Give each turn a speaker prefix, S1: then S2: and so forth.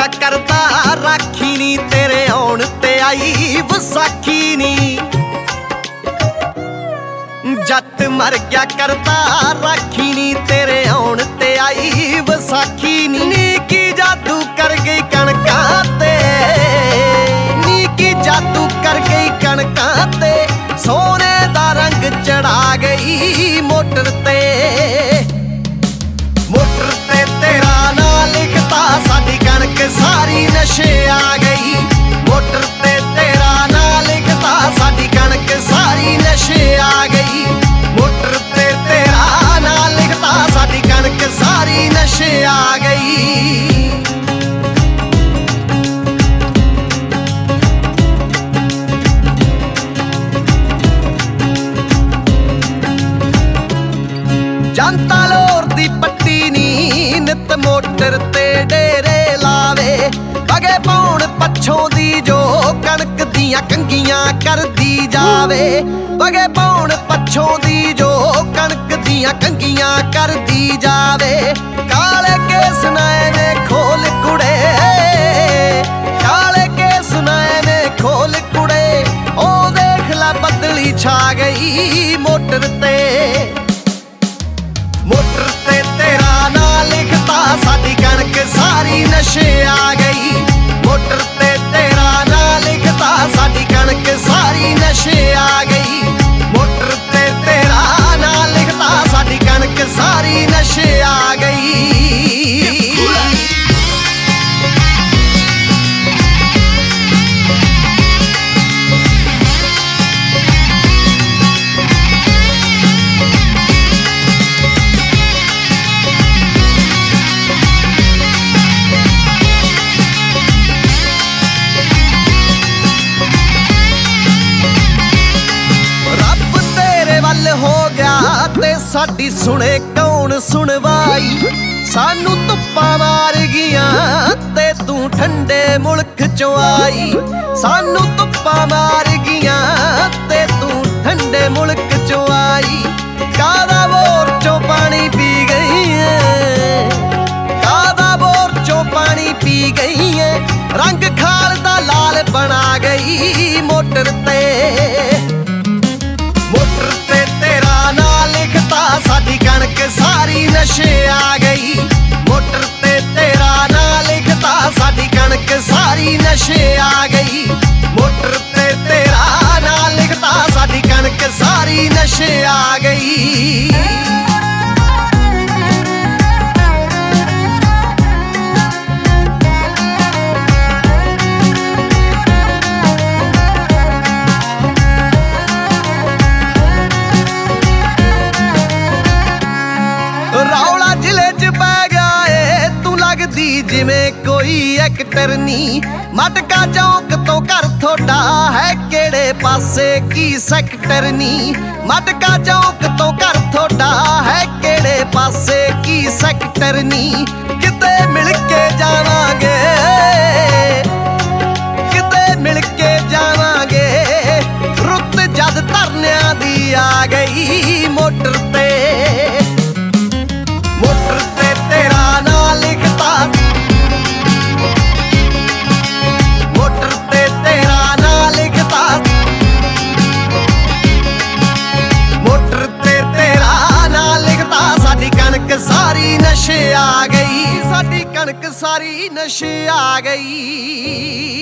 S1: ਗਿਆ ਕਰਦਾ ਰਾਖੀ ਨੀ, ਤੇਰੇ ਆਉਣ ਤੇ ਆਈ ਵਿਸਾਖੀ ਨੀ। ਜੱਟ ਮਰ ਗਿਆ ਕਰਦਾ ਰਾਖੀ ਨੀ, ਤੇਰੇ ਆਉਣ ਤੇ ਆਈ ਵਿਸਾਖੀ ਨੀ। ਨੀ ਕੀ ਜਾਦੂ ਕਰ ਗਈ ਕਣਕਾਂ ਤੇ, ਨੀ ਕੀ ਜਾਦੂ ਕਰ ਗਈ ਕਣਕਾਂ ਤੇ, ਸੋਨੇ ਦਾ ਰੰਗ ਚੜਾ ਗਈ ਮੋਟਰ ਤੇ। ਮੋਟਰ ਤੇ ਤੇਰਾ ਨਾਂ ਲਿਖਤਾ, ਸਾਡੀ ਕਣਕ ਸਾਰੀ ਨਸ਼ੇ ਆ ਗਈ। ਮੋਟਰ ਤੇ ਤੇਰਾ ਨਾਂ ਲਿਖਤਾ, ਸਾਡੀ ਕਣਕ ਸਾਰੀ ਨਸ਼ੇ ਆ ਗਈ। ਮੋਟਰ ਤੇ ਤੇਰਾ ਨਾਂ ਲਿਖਤਾ, ਸਾਡੀ ਕਣਕ ਸਾਰੀ ਨਸ਼ੇ ਆ ਗਈ। ਜਨਤਾ ਲੋਰ ਦੀ ਪੱਟੀ ਨੀ, ਨਿਤ ਮੋਟਰ ਤੇ ਡੇਰੇ ਲਾਵੇ। ਬਗੇ ਪਾਉਣ ਪੱਛੋਂ ਦੀ ਜੋ ਕਣਕ ਦੀਆਂ ਕੰਗੀਆਂ ਕਰਦੀ ਜਾਵੇ। ਬਗੇ ਪਾਉਣ ਪੱਛੋਂ ਦੀ ਜੋ ਕਣਕ ਦੀਆਂ ਕੰਗੀਆਂ ਕਰਦੀ ਜਾਵੇ। ਕਾਲੇ ਕੇਸ ਨਾਏ ਨੇ ਖੋਲ ਕੁੜੇ, ਕਾਲੇ ਕੇਸ ਨਾਏ ਨੇ ਖੋਲ ਕੁੜੇ। ਉਹ ਦੇਖ ਲੈ ਬੱਦਲੀ ਛਾ ਗਈ ਮੋਟਰ ਤੇ। ਮੋਟਰ ਤੇ ਤੇਰਾ ਨਾਂ ਲਿਖਤਾ, ਸਾਡੀ ਕਣਕ ਸਾਰੀ ਨਸ਼ੇ ਆ ਗਈ। ਮੋਟਰ ਤੇ ਤੇਰਾ ਨਾਂ ਲਿਖਤਾ, ਸਾਡੀ ਕਣਕ ਸਾਰੀ ਨਸ਼ੇ ਆ ਗਈ। ਮੋਟਰ ਤੇ ਤੇਰਾ ਨਾਂ ਲਿਖਤਾ, ਸਾਡੀ ਕਣਕ ਸਾਰੀ ਨਸ਼ੇ ਆ ਗਈ। ਹੋ ਗਿਆ ਤੇ ਸਾਡੀ ਸੁਣੇ ਕੌਣ ਸੁਣਵਾਈ। ਸਾਨੂੰ ਧੁੱਪਾਂ ਮਾਰ ਗਈਆਂ ਤੇ ਤੂੰ ਠੰਡੇ ਮੁਲਕ ਚੋਂ ਆਈ। ਸਾਨੂੰ ਧੁੱਪਾਂ ਮਾਰ ਗਈਆਂ ਤੇ ਤੂੰ ਠੰਡੇ ਮੁਲਕ ਚੋਂ ਆਈ। ਕਾਹਦਾ ਬੋਰ ਚੋਂ ਪਾਣੀ ਪੀ ਗਈ ਏ, ਕਾਹਦਾ ਬੋਰ ਚੋਂ ਪਾਣੀ ਪੀ ਗਈ ਏ। ਰੰਗ ਖਾਲ ਦਾ ਲਾਲ ਬਣਾ ਗਈ ਮੋਟਰ ਤੇ। ਮੋਟਰ ਤੇ ਤੇਰਾ ਨਾਂ ਲਿਖਤਾ, ਸਾਡੀ ਕਣਕ ਸਾਰੀ ਨਸ਼ੇ ਆ ਗਈ। ਮੋਟਰ ਤੇ ਤੇਰਾ ਨਾਂ ਲਿਖਤਾ, ਸਾਡੀ ਕਣਕ ਸਾਰੀ ਨਸ਼ੇ ਆ ਗਈ। ਮੋਟਰ ਤੇ ਤੇਰਾ ਨਾਂ ਲਿਖਤਾ, ਸਾਡੀ ਕਣਕ ਸਾਰੀ ਨਸ਼ੇ ਆ ਗਈ। ਰੌਲਾ ਜ਼ਿਲ੍ਹੇ 'ਚ ਪੈ ਗਿਆ ਏ, ਤੂੰ ਲੱਗਦੀ ਜਿਵੇਂ ਕੋਈ ਐਕਟਰ ਨੀ। ਮਟਕਾ ਚੌਂਕ ਤੋਂ ਘਰ ਥੋਡਾ ਹੈ ਕਿਹੜੇ ਪਾਸੇ, ਕੀ ਸੈਕਟਰ ਨੀ। ਮਟਕਾ ਚੌਂਕ ਤੋਂ ਘਰ ਥੋਡਾ ਹੈ ਕਿਹੜੇ ਪਾਸੇ, ਕੀ ਸੈਕਟਰ ਨੀ। ਕਿਤੇ ਮਿਲ ਕੇ ਜਾਵਾਂਗੇ, ਕਿਤੇ ਮਿਲ ਕੇ ਜਾਵਾਂਗੇ। ਰੁੱਤ ਜਦ ਧਰਨਿਆਂ ਦੀ ਆ ਗਈ ਮੋਟਰ ਤੇ। ਮੋਟਰ ਤੇ ਤੇਰਾ ਨਾਂ ਲਿਖਤਾ, ਮੋਟਰ ਤੇ ਤੇਰਾ ਨਾਂ ਲਿਖਤਾ। ਮੋਟਰ ਤੇ ਤੇਰਾ ਨਾਂ ਲਿਖਤਾ, ਸਾਡੀ ਕਣਕ ਸਾਰੀ ਨਸ਼ੇ ਆ ਗਈ। ਸਾਡੀ ਕਣਕ ਸਾਰੀ ਨਸ਼ੇ ਆ ਗਈ।